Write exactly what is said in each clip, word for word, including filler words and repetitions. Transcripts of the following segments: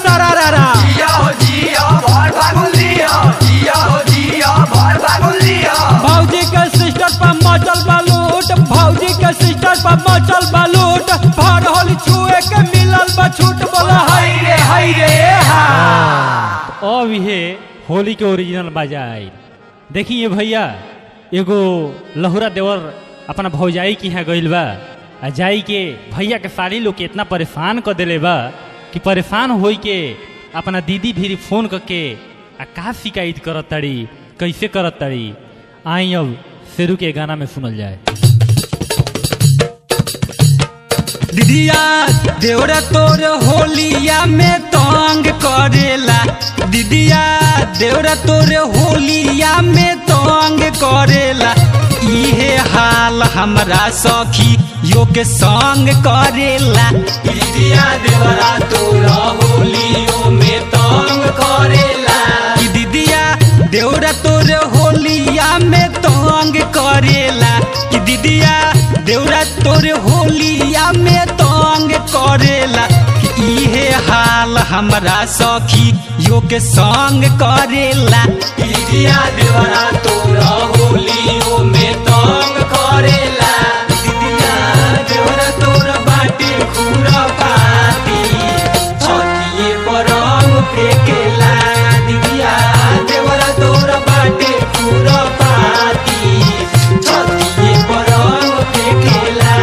सरारा जिया हो जिया भर फागुन लिया जिया हो जिया भर फागुन लिया भौजी के सिस्टर पर मचल बालूट भौजी के सिस्टर पर मचल बालूट भर होली छुए के मिलल बा छूट बोला हाय रे हाय रे हा अब ये होली के ओरिजिनल बाजा आई देखिए भैया एगो लहुरा देवर अपना भौजाई की यहाँ गइल बा आ जाई के भैया के साली लोग के इतना परेशान कर दिले बा कि परेशान होई के अपना दीदी भी फोन करके आ का शिकायत करत ताड़ी कैसे करत ताड़ी आई अब शेरू के गाना में सुनल जाए। दीदिया देवरा तोर होलिया में तंग करेला दीदिया देवरा तोर होलिया में तंग करेला इहे हाल हमरा सखी यो के संग करेला दीदिया देवरा तोरा होलियो में तंग करेला कि दीदिया देवरा तोर होलिया में तंग करेला कि दीदिया देवरा तोर होलिया में तंग करेला कि इहे हाल हमरा सखी यो के संग करेला दीदिया देवरा तोरा होलियो में तंग करेला दीदिया देवरा तोरा बाटे खुरा पाती छतिए पर रंग फेकेला दीदिया देवरा तोरा बाटे खुरा पाती छतिए पर रंग फेकेला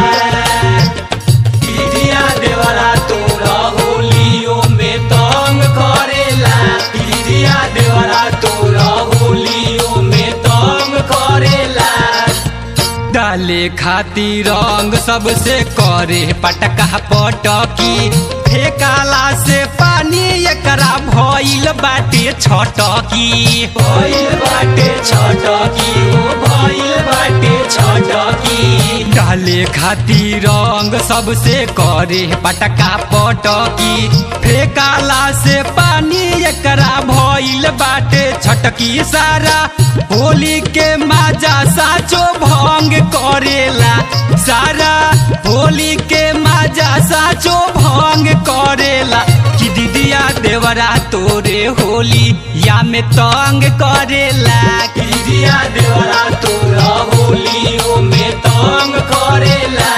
दीदिया देवरा तोरा होलियो में तंग करेला दीदिया देवरा तोरा होलियो में तंग करेला डाले खातिर रंग सबसे करे पटका पटकी फेकाला से पानी एकरा भइल बाटे छटकी भइल बाटे छटकी हो भइल बाटे छटकी डाले खातिर रंग सबसे करे पटका पटकी फेकाला से पानी एकरा भइल बाटे छटकी सारा होली के माजा साचो भंग करेला सारा होली के माजा साचो भंग करेला कि दीदिया देवरा तोरे होली या में तंग करेला कि दीदिया देवरा तोरा होलियो में तंग करेला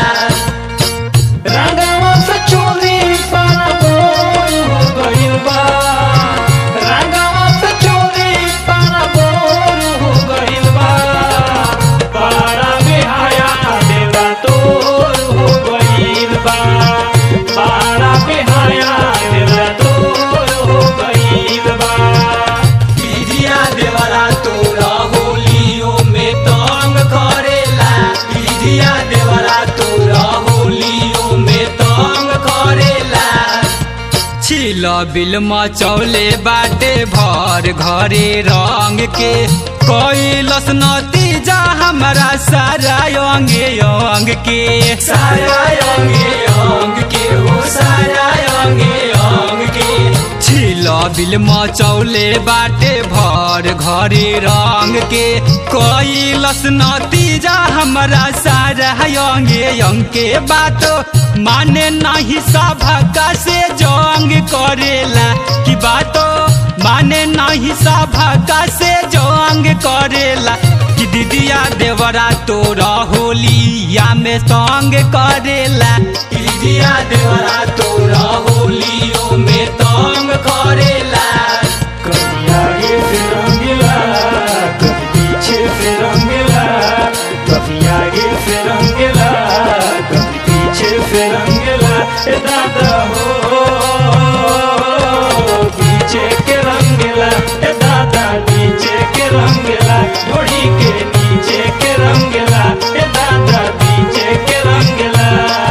रंगवा से चोली पाना बोल हो गइल बा रंगवा से चोली पाना बोल हो गइल बा बड़ा बेहाया देवरा तोर हो गइल बा बड़ा बेहाया देवरा तोर हो गइल बा दीदिया देवरा तोरा होलियो में तंग करेला दीदिया देवरा तोरा होलियो में तंग करेला छिल बिल मचौले बाटे भर घरे रंग के कैलस नतीजा हमरा सारा अंगे अंग के सारा अंगे अंग के हो सारा अंगे अंग के छिल बिल मचौले बाटे भर घरे रंग के कैलस नतीजा हमरा सारा अंगे अंग के बात माने नहीं सभा से जंग करेला कि बातो माने नहीं सभा से जंग करेला कि दीदिया देवरा तोरा होलिया में तंग करेला दीदिया देवरा तोरा होलियो में तंग करेला कभी आगे से रंगीला कभी पीछे से रंगीला कभी आगे से रंगीला कभी पीछे से रंगीला ए दादा हो पीछे के रंगीला ए दादा नीचे के रंगीला घोड़ी के नीचे के रंगीला ए दादा नीचे के रंगीला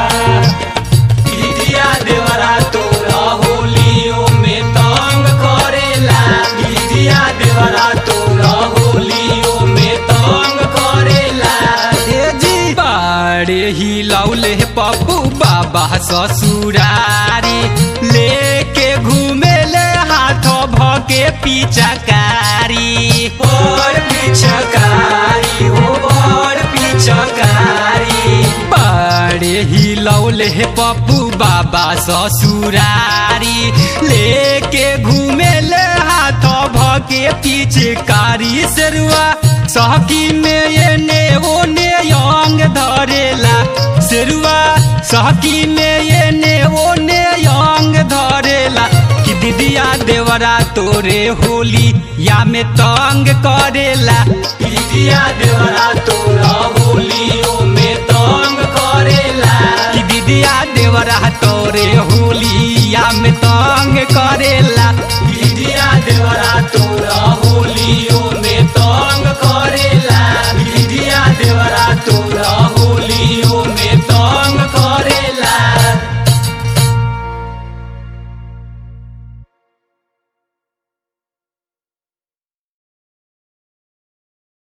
दीदिया देवरा तोरा होलियो में तंग करेला दीदिया देवरा तोरा होलियो में तंग करेला ए जी बाड़े ही लौले पप्पू बाबा ससुरारी लेके घूमे ले हाथ भके पिचकारी बड़ पिचकारी हो बड़ पिचकारी बाड़े ही हिलौले हे पप्पू बाबा ससुरारी लेके घूमे ले हाथ भके पीछे कारी सेरुआ सहकी में ये ने वो ने अंग धरेला सेरुआ सहकी में ये ने वो ने अंग धरेला कि दीदिया देवरा तोरे होली या में तंग करेला दीदिया देवरा तोरा होलियो में तंग करेला कि दीदिया देवरा तोरे होलिया में तंग करेला दीदिया देवरा तोरा